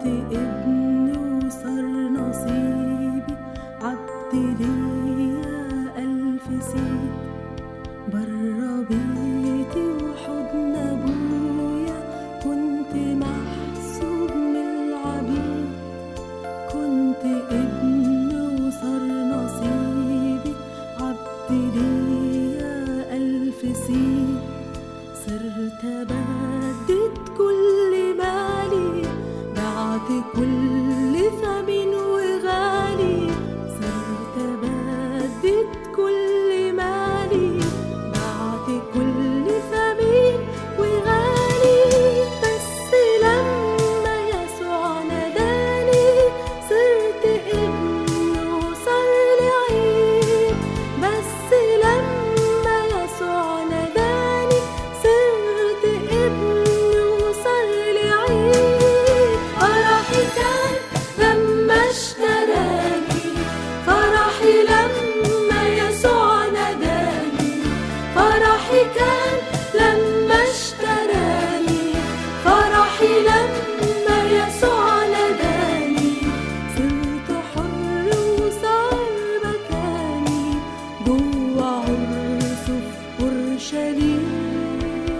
كنت ابن وصار نصيبي عبد ليا ألف سيد، برا بيتي وحضن أبويا كنت محسوب من العبيد. كنت ابن وصار نصيبي عبد ليا ألف سيد، صرت بدد كل مالي، بعت كل ثمين وغالي. صرت بدد كل مالي، بعت كل ثمين وغالي. بس لما يسوع ناداني صرت ابن وصار لي عيد. بس لما يسوع ناداني صرت ابن وصار لي عيد. فرحي كان لما اشتراني، فرحي لما يسوع ناداني. فرحي كان لما اشتراني، فرحي لما يسوع ناداني. صرت حر وصار مكاني جوا عرسه في أورشليم.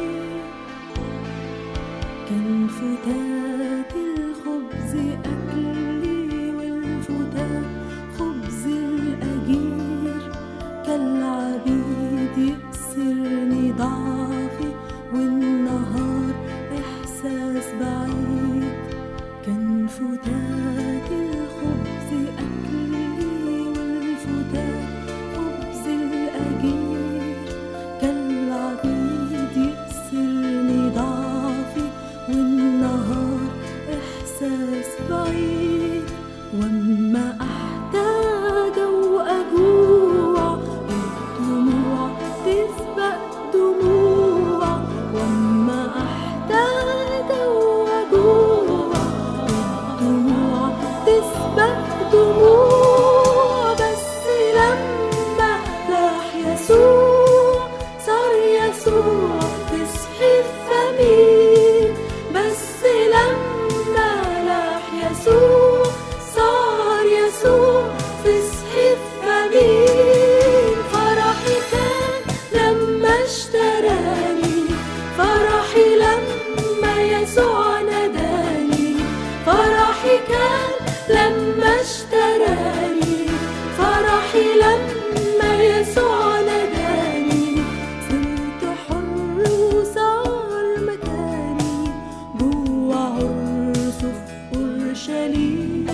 كان فتات الخبز أكلي والفتات خبز الأجير، كالعبيد يكسرني ضعفي والنهار إحساس بعيد. كان فتات الخبز أكلي والفتات خبز الأجير، كالعبيد يكسرني ضعفي والنهار إحساس بعيد. وأما أحتاج وأجوع الدموع تسبق دموع. وأما أحتاج وأجوع الدموع تسبق دموع. بس لما لاح يسوع صار يسوع فصحي الثمين. بس لما لاح يسوع صار يسوع فصحي الثمين. فرحي كان لما اشتراني، فرحي لما يسوع ناداني. فرحي كان لما اشتراني، فرحي لما يسوع ناداني. صرت حر وصار مكاني جوا عرسه في أورشليم.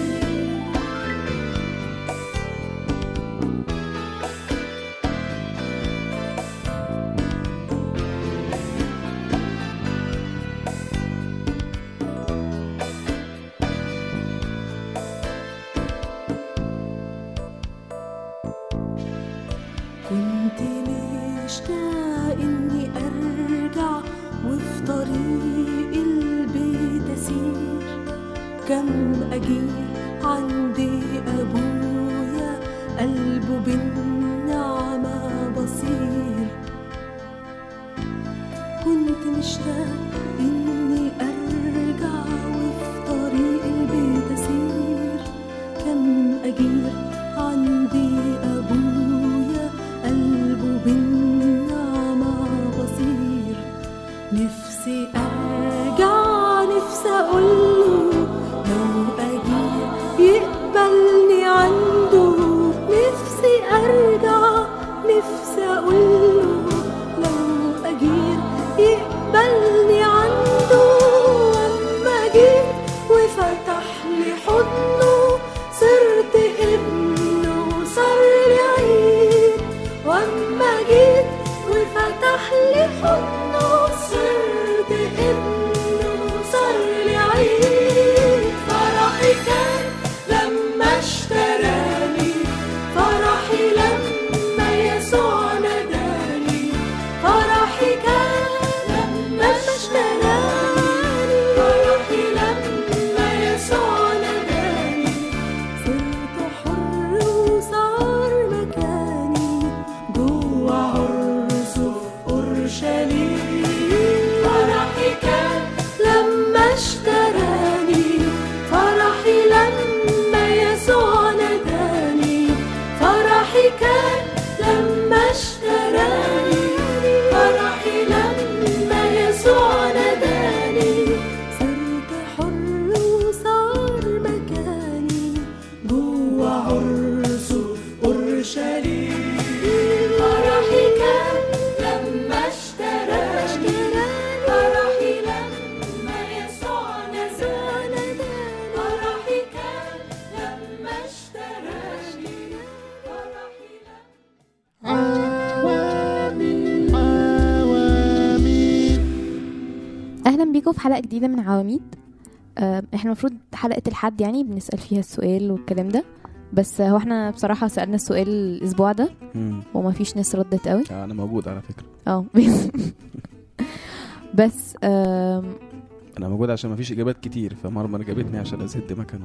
كنت مشتاق إني أرجع وفي طريق البيت أسير. كم أجير عندي أبويا قلبه بالنعمة بصير. كنت مشتاق إني أرجع وفي طريق البيت أسير. كم أجير عندي أبويا قلبه بالنعمة بصير. نفسي أرجع، نفسي أقوله لو أجير يقبلني عنده. نفسي أرجع، نفسي أقوله لو أجير يقبلني عنده. وأما جيت وفتح لي حضنه صرت ابنه وصار لي عيد. وأما جيت وفتح لي حضنه صرت ابنه وصار لي عيد. فرحي كان لما اشتراني، فرحي لما يسوع ناداني. فرحي كان لما اشتراني، فرحي لما يسوع ناداني. بيكم في حلقة جديدة من عواميد. احنا المفروض حلقة الحد يعني بنسأل فيها السؤال والكلام ده، بس هو احنا بصراحة سألنا السؤال الاسبوع ده وما فيش ناس ردت قوي. انا موجود على فكرة. بس انا موجود عشان ما فيش اجابات كتير، فمرمر جابتني عشان اسد مكانه.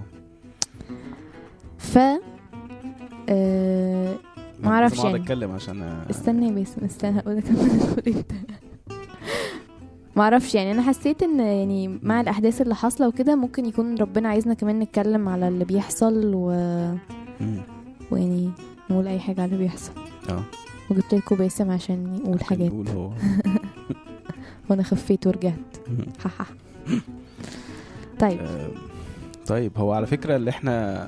ما اعرفش يعني اتكلم عشان استنى هقول لك ما اعرفش يعني. انا حسيت ان يعني مع الاحداث اللي حاصله وكده ممكن يكون ربنا عايزنا كمان نتكلم على اللي بيحصل ويعني نقول اي حاجه على اللي بيحصل. وجبت لكم باسم عشان يقول حاجات وانا خفيت ورجعت. طيب هو على فكره اللي احنا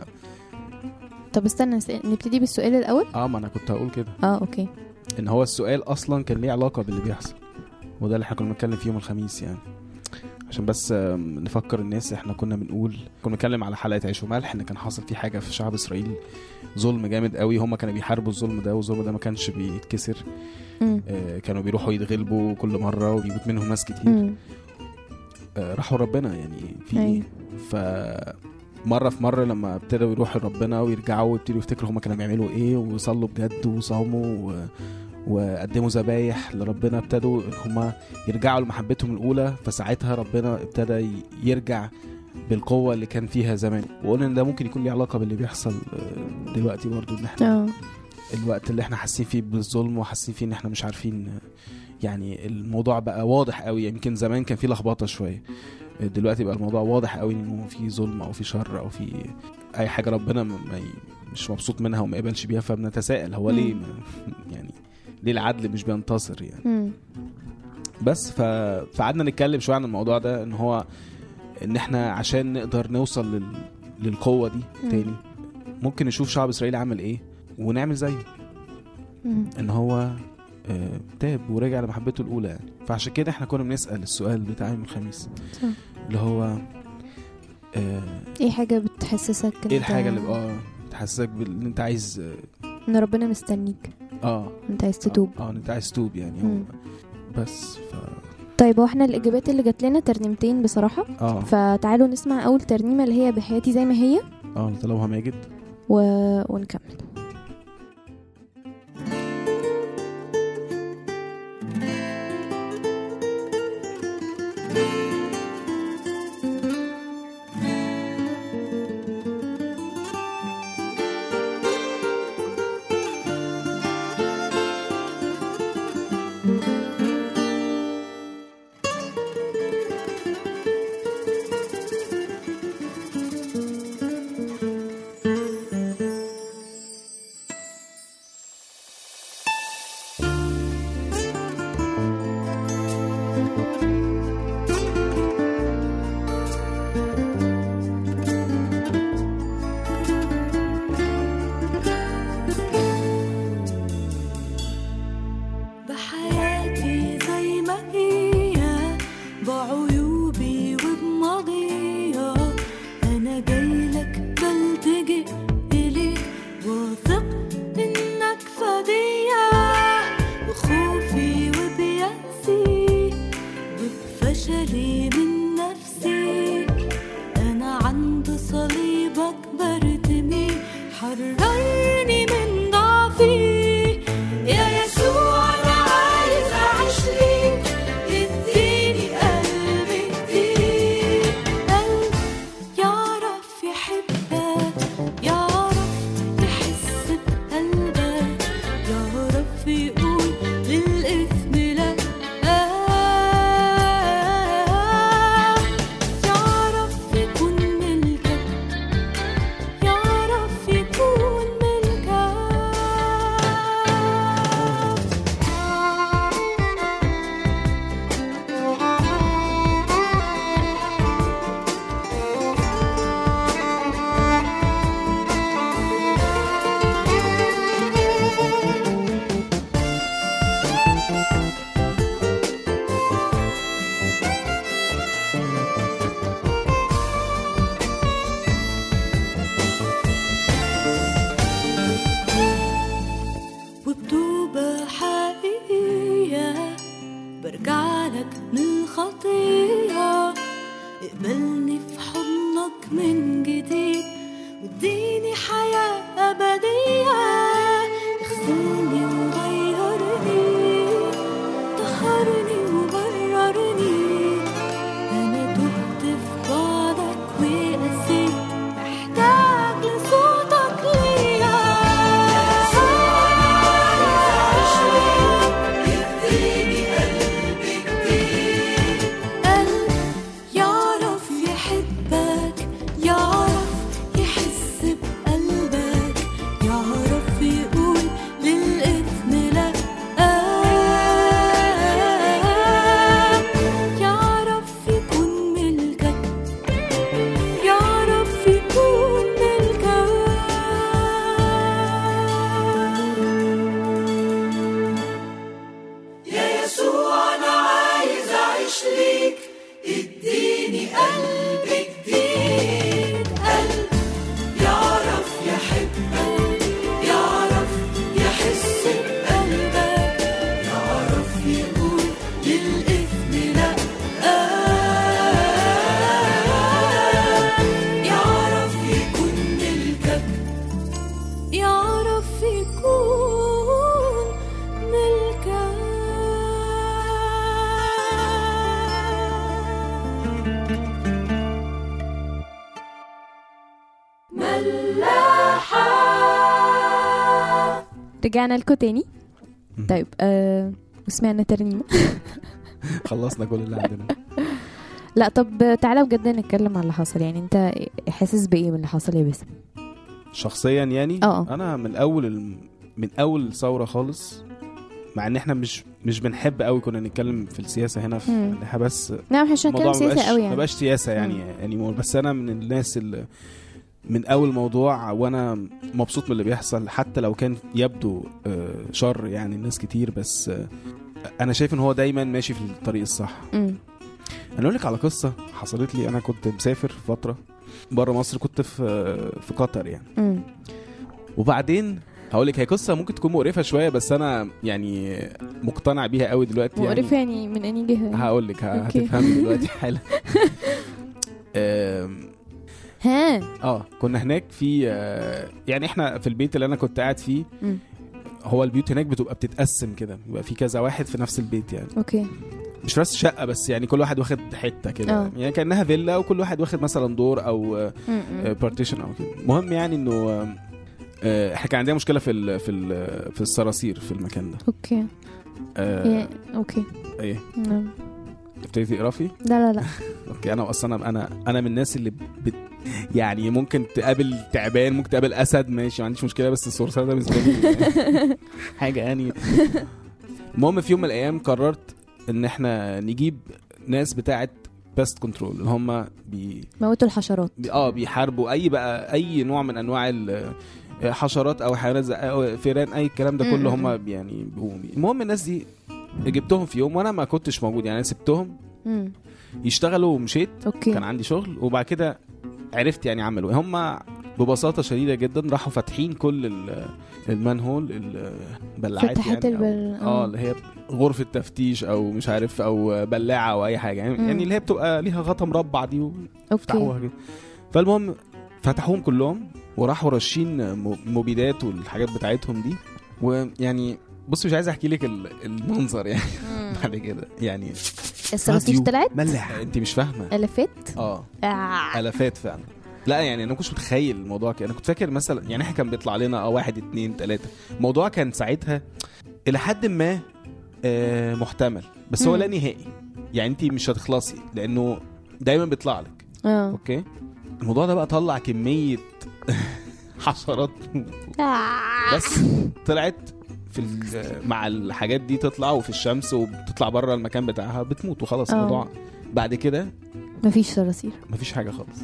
طب استنى نبتدي بالسؤال الاول. ما انا كنت هقول كده. اوكي. ان هو السؤال اصلا كان ليه علاقه باللي بيحصل، وده اللي احنا كنا بنتكلم فيه يوم الخميس يعني. عشان بس نفكر الناس، احنا كنا بنتكلم على حلقه عيش وملح، ان كان حاصل فيه حاجه في شعب اسرائيل، ظلم جامد قوي. هم كانوا بيحاربوا الظلم ده، والظلم ده ما كانش بيتكسر. كانوا بيروحوا يتغلبوا كل مره وبيموت منهم ناس كتير. راحوا ربنا يعني في مرة في مرة لما ابتدوا يروحوا ربنا ويرجعوا ويبتدوا يفتكروا هما كانوا بيعملوا ايه، وصلوا بجد وصاموا وقدموا ذبايح لربنا، ابتدوا هما يرجعوا لمحبتهم الأولى. فساعتها ربنا ابتدى يرجع بالقوة اللي كان فيها زمان. وقلنا ان ده ممكن يكون له علاقة باللي بيحصل دلوقتي برضو، ان احنا الوقت اللي احنا حاسين فيه بالظلم وحاسين فيه ان احنا مش عارفين يعني. الموضوع بقى واضح قوي. يمكن زمان كان فيه لخبطة شوية، دلوقتي بقى الموضوع واضح قوي انه في ظلم او في شر او في اي حاجه ربنا مش مبسوط منها وما يقبلش بيها. فبنتساءل هو ليه يعني ليه العدل مش بينتصر يعني. بس فقعدنا نتكلم شويه عن الموضوع ده، ان هو ان احنا عشان نقدر نوصل للقوه دي تاني ممكن نشوف شعب اسرائيل عمل ايه ونعمل زيه. ان هو تاب ورجع لمحبته الأولى يعني. فعشان كده احنا كنا بنسأل السؤال بتاع يوم الخميس اللي هو ايه حاجة بتحسسك ايه الحاجة اللي بتحسسك ان انت عايز ان ربنا مستنيك، انت عايز تتوب، انت عايز تتوب يعني. بس طيب واحنا الإجابات اللي جات لنا ترنيمتين بصراحة. فتعالوا نسمع أول ترنيمة اللي هي بحياتي زي ما هي طلبها ماجد ونكمل. يعرف يكون من جديد واديني حياة أبدية اغسلني وغيرني طهرني وبررني أنا تهت في بعدك وقسيت محتاج لصوتك ليا اديني قلب جديد قلب يعرف يحبك يعرف يحس بقلبك يعرف يقول للإثم لا يعرف يكون ملكك يعرف يكون ملكك يا يسوع أنا عايز أعيش ليك اديني قلب جديد قلب يعرف يحبك يعرف يحس بقلبك يعرف يقول للإثم لا يعرف يكون ملكك يعرف يكون ملكك رجعنا لكم تاني. طيب وسمعنا ترنيمة. خلصنا كل اللي عندنا. لا طب تعالى بجد نتكلم على اللي حصل. يعني انت حاسس بايه من اللي حصل يا باسم؟ شخصيا يعني انا من اول ثوره خالص، مع ان احنا مش بنحب قوي كنا نتكلم في السياسه هنا في احنا بس نعم مش هنتكلم سياسه قوي يعني ما بقاش سياسه يعني بس انا من الناس اللي من اول موضوع وانا مبسوط من اللي بيحصل، حتى لو كان يبدو شر يعني الناس كتير، بس انا شايف ان هو دايما ماشي في الطريق الصح. انا اقول لك على قصه حصلت لي. انا كنت مسافر فتره بره مصر، كنت في قطر يعني. وبعدين هقول لك هي قصه ممكن تكون مقرفه شويه، بس انا يعني مقتنع بيها قوي دلوقتي. مقرفه يعني من اني جهه هقول لك هتفهمي دلوقتي حالا. كنا هناك في يعني احنا في البيت اللي انا كنت قاعد فيه. هو البيوت هناك بتبقى بتتقسم كده، بيبقى في كذا واحد في نفس البيت يعني. اوكي. مش بس شقه، بس يعني كل واحد واخد حته كده يعني كانها فيلا، وكل واحد واخد مثلا دور او بارتيشن او كده. المهم يعني انه احنا كان عندنا مشكله في الصراصير في المكان ده. اوكي. اوكي. ايه ابتديتي تقرفي؟ لا اوكي. انا اصلا انا من الناس اللي يعني ممكن تقابل تعبان، ممكن تقابل اسد، ماشي ما عنديش مشكله، بس الصرصار ده بالنسبه لي حاجه يعني. المهم في يوم من الايام قررت ان احنا نجيب ناس بتاعه بيست كنترول، اللي هم موتوا الحشرات. بيحاربوا اي نوع من انواع الحشرات او حيوانات أو فيران، اي الكلام ده كله هم يعني. المهم الناس دي جبتهم في يوم وانا ما كنتش موجود، يعني سبتهم يشتغلوا ومشيت. أوكي. كان عندي شغل، وبعد كده عرفت يعني عملوا هم ببساطه شديده جدا راحوا فاتحين كل المنهول البلاعات يعني اللي هي غرفه تفتيش او مش عارف او بلاعه او اي حاجه يعني اللي هي بتبقى ليها غطا مربع دي وفتحوها كده. فالمهم فتحوهم كلهم وراحوا رشين مبيدات والحاجات بتاعتهم دي. ويعني بص مش عايز احكي لك المنظر يعني بعد كده يعني الصراصير طلعت ملح. انت مش فاهمه. الافات الافات فعلا. لا يعني انا ما كنتش متخيل الموضوع كده. انا كنت فاكر مثلا يعني احنا كان بيطلع لنا 1 2 3. الموضوع كان ساعتها الى حد ما محتمل، بس هو لا نهائي يعني. انت مش هتخلصي لانه دايما بيطلع لك. اوكي. الموضوع ده بقى طلع كميه حشرات بس طلعت مع الحاجات دي تطلع وفي الشمس وبتطلع بره المكان بتاعها بتموت وخلاص. الموضوع بعد كده مفيش صراصير، مفيش حاجه خالص.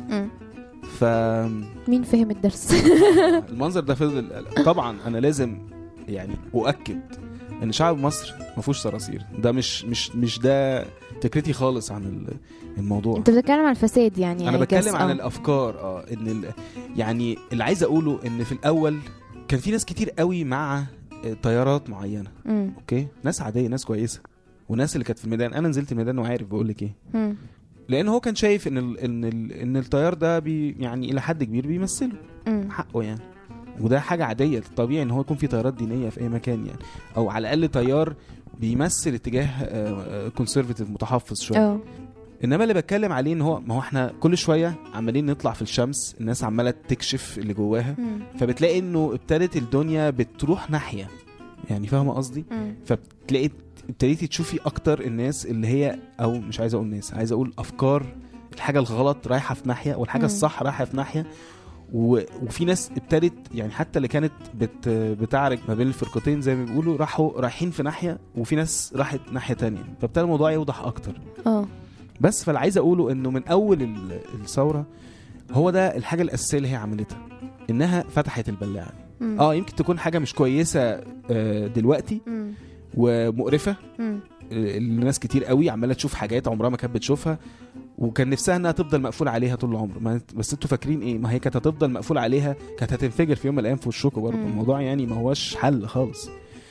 مين فهم الدرس؟ المنظر ده فضل. طبعا انا لازم يعني اؤكد ان شعب مصر ما فيهوش صراصير. ده مش ده فكرتي خالص عن الموضوع. انت بتتكلم عن الفساد يعني. انا بتكلم عن الافكار. ان يعني اللي عايز اقوله ان في الاول كان في ناس كتير قوي مع طيارات معينه. اوكي. ناس عاديه، ناس كويسه، وناس اللي كانت في الميدان. انا نزلت الميدان وعارف بقول لك ايه. لان هو كان شايف ان التيار ده يعني الى حد كبير بيمثله حقه يعني، وده حاجه عاديه طبيعي ان هو يكون في تيارات دينيه في اي مكان يعني، او على الاقل تيار بيمثل اتجاه كونسرفاتيف متحفظ شويه. انما اللي بتكلم عليه ان هو ما هو احنا كل شويه عمالين نطلع في الشمس، الناس عماله تكشف اللي جواها، فبتلاقي انه ابتدت الدنيا بتروح ناحيه يعني، فاهمه قصدي؟ فبتلاقي ابتديتي تشوفي اكتر الناس اللي هي، او مش عايز اقول ناس، عايز اقول افكار، الحاجه الغلط رايحه في ناحيه والحاجه الصح رايحه في ناحيه، وفي ناس ابتدت يعني حتى اللي كانت بتعرج ما بين الفرقتين زي ما بيقولوا رايحين في ناحيه، وفي ناس راحت ناحيه تانية، فابتدى الموضوع يوضح اكتر. بس فاللي عايز اقوله انه من اول الثوره هو ده الحاجه الاساسيه اللي هي عملتها، انها فتحت البلاعه. يمكن تكون حاجه مش كويسه دلوقتي ومقرفه، الناس كتير قوي عماله تشوف حاجات عمرها ما كانت بتشوفها، وكان نفسها انها تفضل مقفول عليها طول العمر. بس انتوا فاكرين ايه؟ ما هي كانت هتفضل مقفول عليها، كانت هتنفجر في يوم من الايام في وشكم برضه. الموضوع يعني ما هوش حل خالص.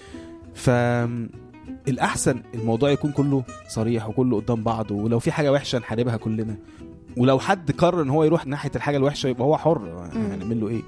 فالاحسن الموضوع يكون كله صريح وكله قدام بعض، ولو في حاجه وحشه نحاربها كلنا، ولو حد قرر ان هو يروح ناحيه الحاجه الوحشه يبقى هو حر، هنعمل له ايه؟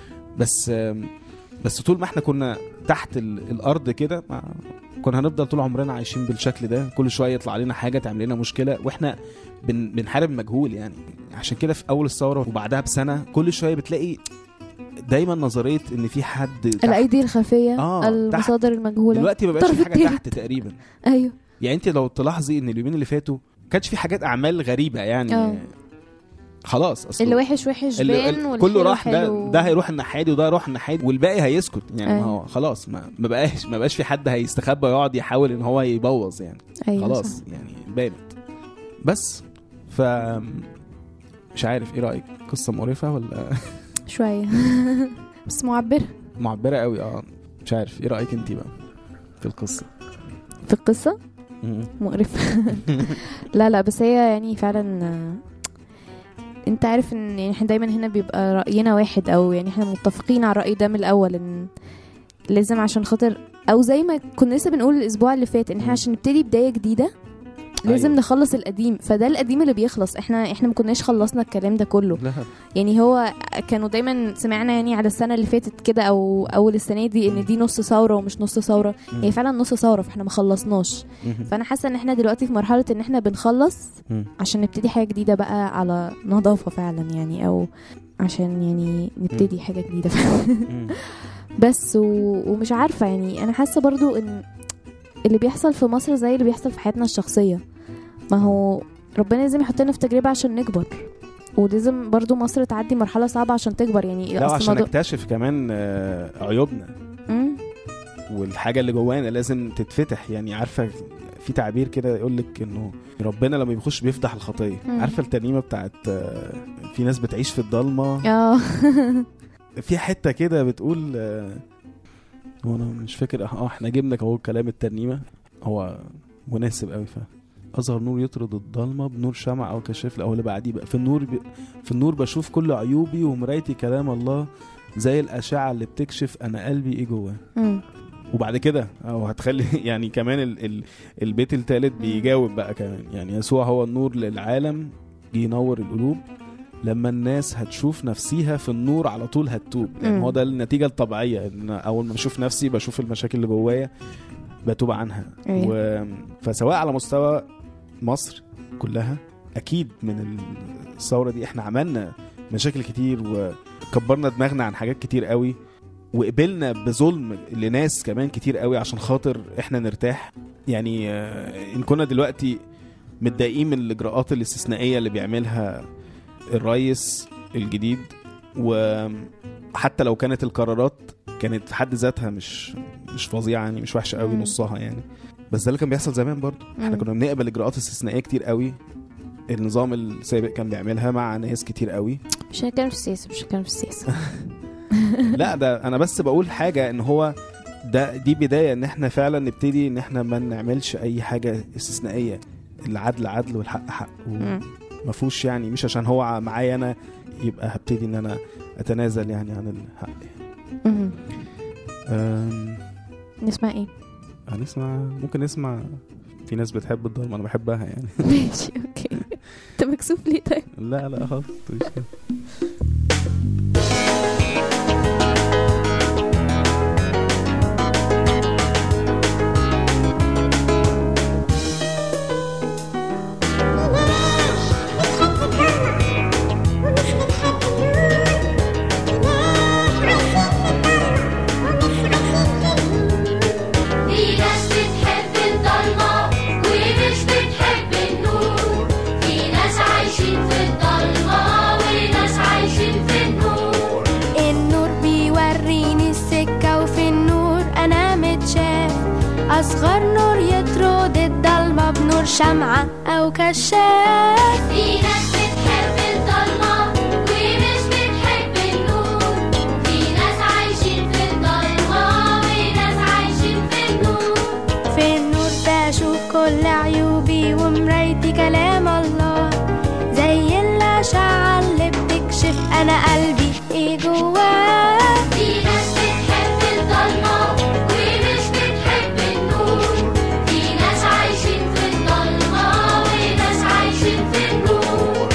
بس طول ما احنا كنا تحت الارض كده كنا هنفضل طول عمرنا عايشين بالشكل ده، كل شويه يطلع لنا حاجه تعمل لنا مشكله، واحنا بنحارب مجهول يعني. عشان كده في اول الثوره وبعدها بسنه كل شويه بتلاقي دايما نظريه ان في حد الايدي الخفيه، المصادر المجهوله. دلوقتي ما بقاش في حاجه تحت تقريبا. ايوه يعني انت لو تلاحظي ان اليومين اللي فاتوا كانش في حاجات اعمال غريبه يعني. خلاص اصلا اللي وحش بان كله راح، ده هيروح الناحيه وده يروح الناحيه والباقي هيسكت يعني. ما هو خلاص ما بقاش في حد هيستخبى ويقعد يحاول ان هو يبوظ يعني. خلاص يعني بانت. بس مش عارف ايه رايك؟ قصه مقرفه ولا شويه؟ بس معبره قوي. مش عارف ايه رايك انت بقى في القصه؟ مقرفه. لا بس هي يعني فعلا انت عارف ان يعني احنا دايما هنا بيبقى رأينا واحد، او يعني احنا متفقين على الرأي ده من الاول، ان لازم عشان خاطر، او زي ما كنا لسه بنقول الاسبوع اللي فات، ان احنا عشان نبتدي بداية جديدة لازم نخلص القديم. فده القديم اللي بيخلص، احنا ما كناش خلصنا الكلام ده كله. يعني هو كانوا دايما سمعنا يعني على السنة اللي فاتت كده او اول السنة دي ان دي نص ثورة ومش نص ثورة. هي فعلا نص ثورة، فاحنا ما خلصناش. فانا حاسة ان احنا دلوقتي في مرحلة ان احنا بنخلص عشان نبتدي حاجة جديدة بقى على نظافة فعلا يعني، او عشان يعني نبتدي حاجة جديدة فعلا. بس ومش عارفة يعني، انا حاسة برضو ان اللي بيحصل في مصر زي اللي بيحصل في حياتنا الشخصية. ما هو ربنا لازم يحطنا في تجربة عشان نكبر، ولازم برضو مصر تعدي مرحلة صعبة عشان تكبر يعني. عشان نكتشف كمان عيوبنا والحاجة اللي جوانا لازم تتفتح يعني. عارفة في تعبير كده يقولك انه ربنا لما بيخش بيفتح الخطية. عارفة الترنيمة بتاعت في ناس بتعيش في الضلمة؟ في حتة كده بتقول وانا مش فاكر. احنا جبنا اهو كلام الترنيمة، هو مناسب قوي. أظهر نور يطرد الضلمة بنور شمع أو كشاف. أو اللي بعديه بقى في النور بشوف كل عيوبي، ومرايتي كلام الله زي الأشعة اللي بتكشف أنا قلبي إيه جواه. وبعد كده أو هتخلي يعني كمان البيت الثالث بيجاوب بقى كمان يعني. يسوع هو النور للعالم ينور القلوب، لما الناس هتشوف نفسيها في النور على طول هتتوب. يعني هو ده النتيجة الطبيعية، إن أول ما بشوف نفسي بشوف المشاكل اللي جوايا بتوب عنها. فسواء على مستوى مصر كلها، أكيد من الثورة دي احنا عملنا مشاكل كتير وكبرنا دماغنا عن حاجات كتير قوي، وقبلنا بظلم لناس كمان كتير قوي عشان خاطر احنا نرتاح يعني. إن كنا دلوقتي متضايقين من الإجراءات الاستثنائية اللي بيعملها الرئيس الجديد، وحتى لو كانت القرارات كانت في حد ذاتها مش فظيعة يعني، مش وحشة قوي نصها يعني، بس ده اللي كان بيحصل زمان برضو. احنا كنا بنقبل اجراءات استثنائيه كتير قوي النظام السابق كان بيعملها مع ناس كتير قوي. مش هنتكلم في السياسه لا ده انا بس بقول حاجه، ان هو دي بدايه ان احنا فعلا نبتدي ان احنا ما نعملش اي حاجه استثنائيه. العدل عدل والحق حق، وما فيهوش يعني مش عشان هو معايا انا يبقى هبتدي ان انا اتنازل يعني عن الحق يعني. نسمع ايه؟ ممكن نسمع في ناس بتحب الضلمة، انا بحبها يعني. ماشي اوكي. انت انت مكسوف ليه طيب؟ لا خلاص مش كده. أصغر نور يطرد الضلمة بنور شمعة أو كشاف. في ناس بتحب الضلمة ومش بتحب النور، في ناس عايشين في الضلمة وناس عايشين في النور. في النور بشوف كل عيوبي ومرايتي كلام الله، زي الأشعة اللي بتكشف أنا قلبي إيه جواه. في ناس بتحب الضلمة ومش بتحب النور، في ناس عايشين في الضلمة وناس عايشين في النور.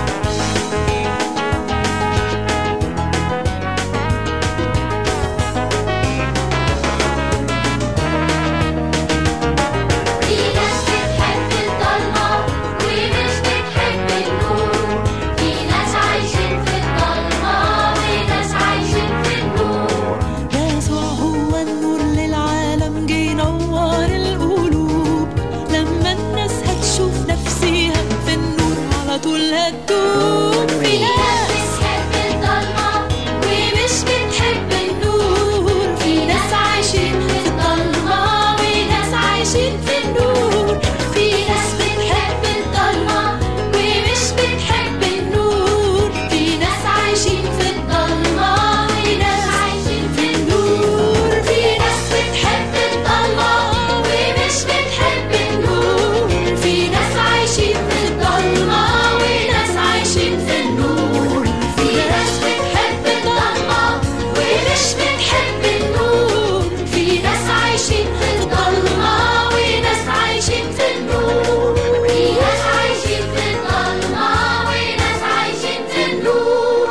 في ناس بتحب الضلمة ومش بتحب النور، في ناس عايشين في الضلمة وناس عايشين في النور. يسوع هو النور للعالم، جه ينور القلوب. لما الناس هتشوف نفسيها في النور على طول هتدوب. في ناس بتحب الضلمة ومش بتحب النور، في ناس عايشين في الضلمة وناس عايشين في النور. في ناس بتحب الضلمة ومش بتحب النور، في ناس عايشين في الضلمة وناس عايشين في النور. في ناس بتحب الضلمة ومش بتحب النور، في ناس عايشين في الضلمة وناس عايشين في النور. في ناس بتحب الضلمة ومش بتحب النور، في ناس عايشين في الضلمة وناس عايشين في النور. في ناس عايشين في الضلمة وناس عايشين في النور.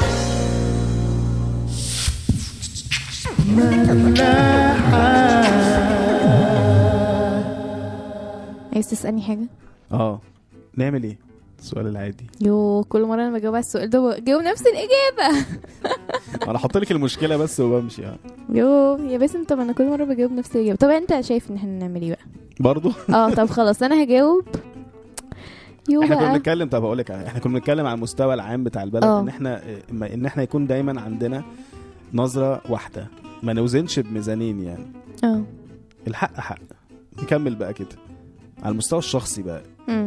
عايز تسألني حاجة؟ نعمل ايه؟ السؤال العادي. يو كل مرة انا بجاوب على السؤال ده بجاوب نفس الإجابة. انا حاطط لك المشكله بس وبمشي يعني. يو يا باسم، طب انا كل مرة بجاوب نفس الإجابة. طب انت شايف ان احنا نعمل ايه بقى؟ برضو طب خلاص انا هجاوب. يو احنا كنا بقى بنتكلم، طب هقول لك، احنا كنا بنتكلم على المستوى العام بتاع البلد، ان احنا يكون دايما عندنا نظره واحده، ما نوزنش بميزانين يعني. الحق حق. نكمل بقى كده على المستوى الشخصي بقى.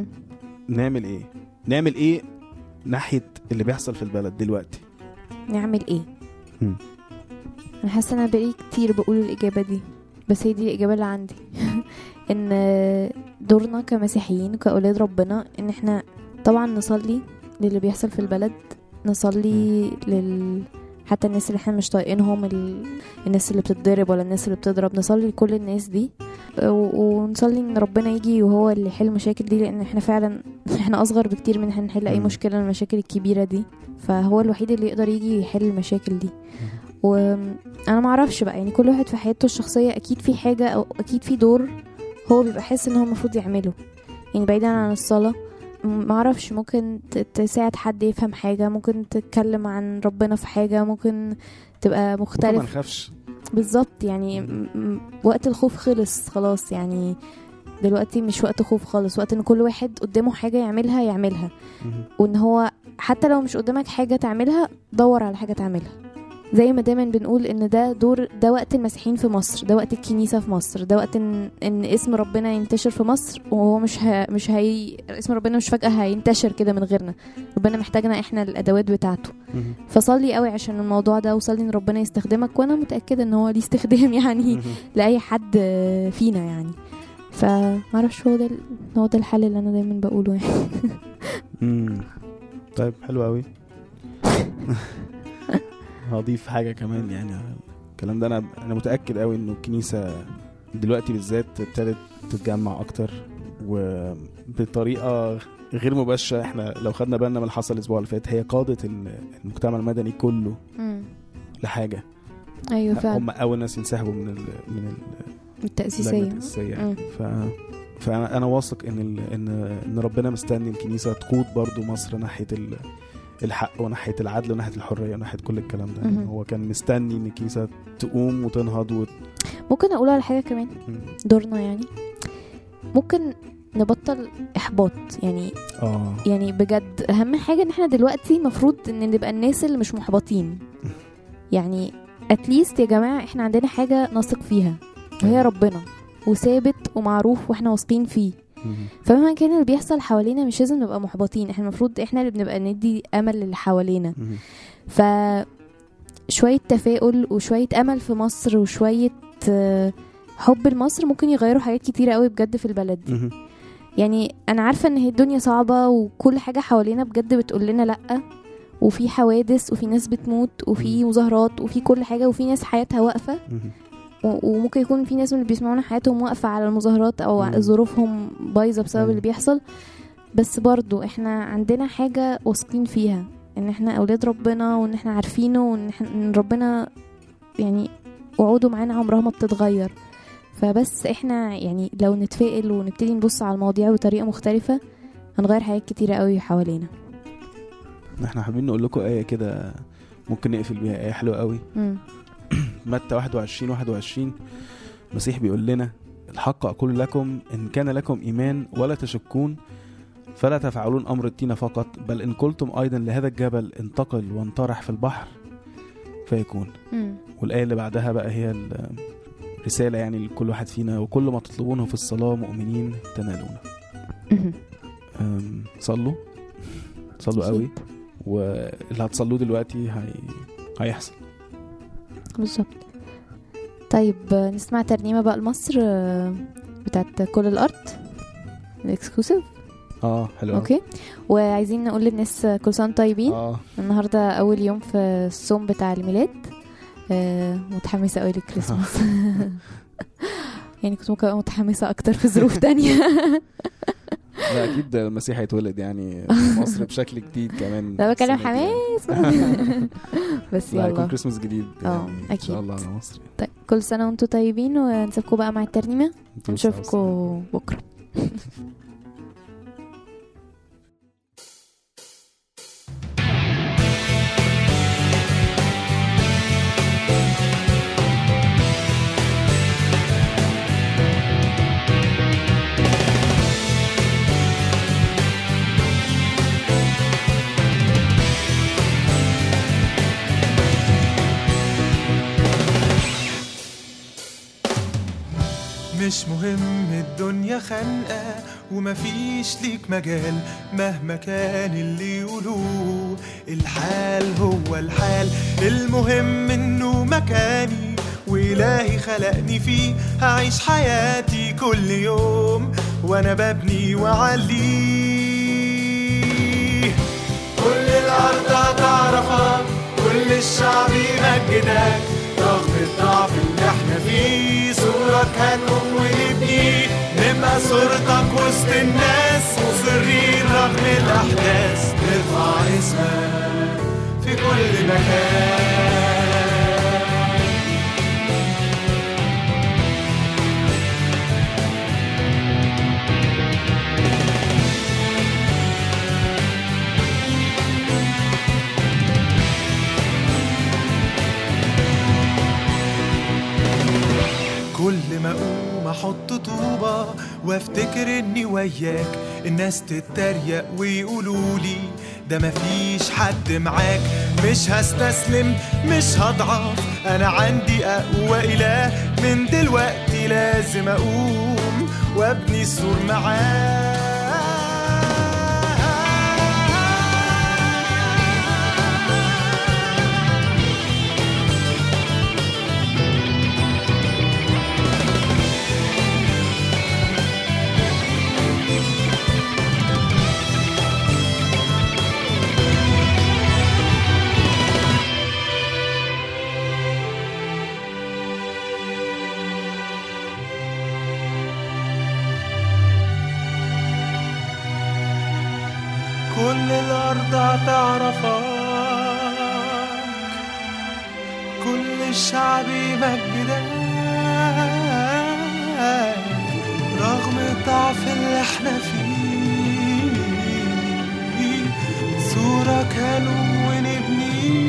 نعمل ايه ناحيه اللي بيحصل في البلد دلوقتي؟ نعمل ايه؟ انا حاسه انا بقالي كتير بقول الاجابه دي، بس هي دي الاجابه اللي عندي. ان دورنا كمسيحيين وكأولاد ربنا ان احنا طبعا نصلي للي بيحصل في البلد، نصلي حتى الناس اللي احنا مش طايقينهم، الناس اللي بتتضرب ولا الناس اللي بتضرب، نصلي لكل الناس دي، ونصلي ان ربنا يجي وهو اللي يحل المشاكل دي، لان احنا فعلا احنا اصغر بكتير من احنا نحل اي مشكله من المشاكل الكبيره دي، فهو الوحيد اللي يقدر يجي يحل المشاكل دي. وانا ما اعرفش بقى، يعني كل واحد في حياته الشخصيه اكيد في حاجه او اكيد في دور هو بيبقى حاسس ان هو المفروض يعمله، يعني بعيدا عن الصلاه. ما اعرفش، ممكن تساعد حد يفهم حاجه، ممكن تتكلم عن ربنا في حاجه، ممكن تبقى مختلف. ما نخافش بالظبط، يعني وقت الخوف خلاص، يعني دلوقتي مش وقت خوف خالص، وقت ان كل واحد قدامه حاجه يعملها، وان هو حتى لو مش قدامك حاجه تعملها دور على حاجه تعملها. زي ما دايما بنقول ان ده وقت المسيحيين في مصر، ده وقت الكنيسه في مصر، ده وقت ان اسم ربنا ينتشر في مصر، وهو مش اسم ربنا مش فجأة هينتشر كده من غيرنا، ربنا محتاجنا احنا الادوات بتاعته. فصلي قوي عشان الموضوع ده، وصلي ان ربنا يستخدمك، وانا متأكدة ان هو ليه استخدام يعني لاي حد فينا يعني. فمعرفش هو ده الحل اللي انا دايما بقوله يعني. طيب حلو قوي. هضيف حاجة كمان يعني الكلام ده، أنا متأكد قوي إنه الكنيسة دلوقتي بالذات ابتدت تتجمع أكتر وبطريقة غير مباشره احنا لو خدنا بالنا من اللي حصل الاسبوع اللي فات، هي قادت المجتمع المدني كله لحاجه. ايوه فعلا، هم اول ناس ينسحبوا من التأسيسية. فانا واثق ان ربنا مستني الكنيسه تقود برضو مصر ناحيه الحق وناحيه العدل وناحيه الحريه وناحيه كل الكلام ده. يعني هو كان مستني ان الكنيسه تقوم وتنهض ممكن اقول على حاجه كمان، دورنا يعني ممكن نبطل احباط يعني. يعني بجد اهم حاجه ان احنا دلوقتي مفروض ان نبقى الناس اللي مش محبطين. يعني اتليست يا جماعه احنا عندنا حاجه نثق فيها وهي ربنا، وثابت ومعروف واحنا واثقين فيه. فمهما كان اللي بيحصل حوالينا مش لازم نبقى محبطين، احنا المفروض احنا اللي بنبقى ندي امل للي حوالينا. فشويه تفاؤل وشويه امل في مصر وشويه حب لمصر ممكن يغيروا حاجات كتيره قوي بجد في البلد دي. يعني انا عارفه ان هي الدنيا صعبه وكل حاجه حوالينا بجد بتقول لنا لا، وفي حوادث وفي ناس بتموت وفي مظاهرات وفي كل حاجه وفي ناس حياتها واقفه، وممكن يكون في ناس من اللي بيسمعونا حياتهم واقفه على المظاهرات او ظروفهم بايظه بسبب اللي بيحصل. بس برضو احنا عندنا حاجه واثقين فيها، ان احنا اولاد ربنا وان احنا عارفينه وان ربنا يعني وعوده معانا عمرها ما بتتغير. فبس احنا يعني لو نتفائل ونبتدي نبص على المواضيع بطريقه مختلفه هنغير حاجات كتيره قوي حوالينا. احنا حابين نقول لكم آية كده ممكن نقفل بيها، آية حلوة قوي. متى 21 المسيح بيقول لنا: الحق أقول لكم إن كان لكم إيمان ولا تشكون فلا تفعلون أمر التين فقط، بل إن قلتم أيضا لهذا الجبل انتقل وانطرح في البحر فيكون. والآية اللي بعدها بقى هي الرسالة يعني لكل واحد فينا: وكل ما تطلبونه في الصلاة مؤمنين تنالونه. صلوا قوي، واللي هتصلوه دلوقتي هيحصل بالظبط. طيب نسمع ترنيمة بقى لمصر بتاعت كل الأرض الاكسكلوسيف. حلو. اوكي، وعايزين نقول للناس كل سنة طيبين. النهاردة أول يوم في الصوم بتاع الميلاد. متحمسة قوي للكريسماس. يعني كنت ممكن متحمسة أكتر في ظروف تانية. لا أكيد المسيح هيتولد يعني في مصر بشكل جديد كمان. لا بكلم حماس. بس يلا هيكون كريسماس جديد يعني أكيد إن شاء الله على مصر. طيب كل سنة وانتم طيبين، ونسيبكم بقى مع الترنيمة ونشوفكم بكرة. مش مهم الدنيا خانقة ومفيش ليك مجال، مهما كان اللي يقولوه الحال هو الحال. المهم انه مكاني وإلهي خلقني فيه، هعيش حياتي كل يوم وانا ببني وعليه. كل الارض هتعرفك، كل الشعب يمجدك، رغم الضعف اللي احنا فيه صورك هنقوم ونبني، نبقى صورتك وسط الناس مصرين رغم الأحداث، نرفع اسمك في كل مكان. كل ما اقوم احط طوبة وافتكر اني وياك، الناس تتريق ويقولولي ده مفيش حد معاك. مش هستسلم مش هضعف، انا عندي اقوى اله، من دلوقتي لازم اقوم وابني السور معاك. الأرض هتعرفك، كل الشعب يمجدك رغم الضعف اللي احنا فيه، صورة كانوا ونبني.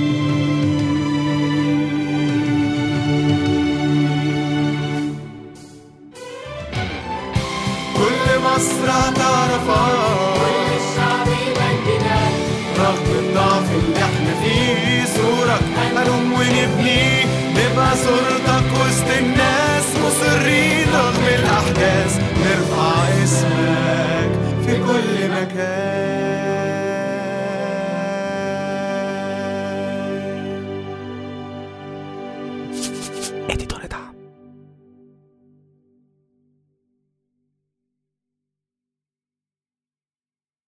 كل مصر هتعرفك، كل الشعب يمجدك رغم الضعف اللي احنا فيه، صورك هنقوم ونبني، نبقى صورتك وسط الناس، مصرين رغم الأحداث، نرفع اسمك في كل مكان. ادي دور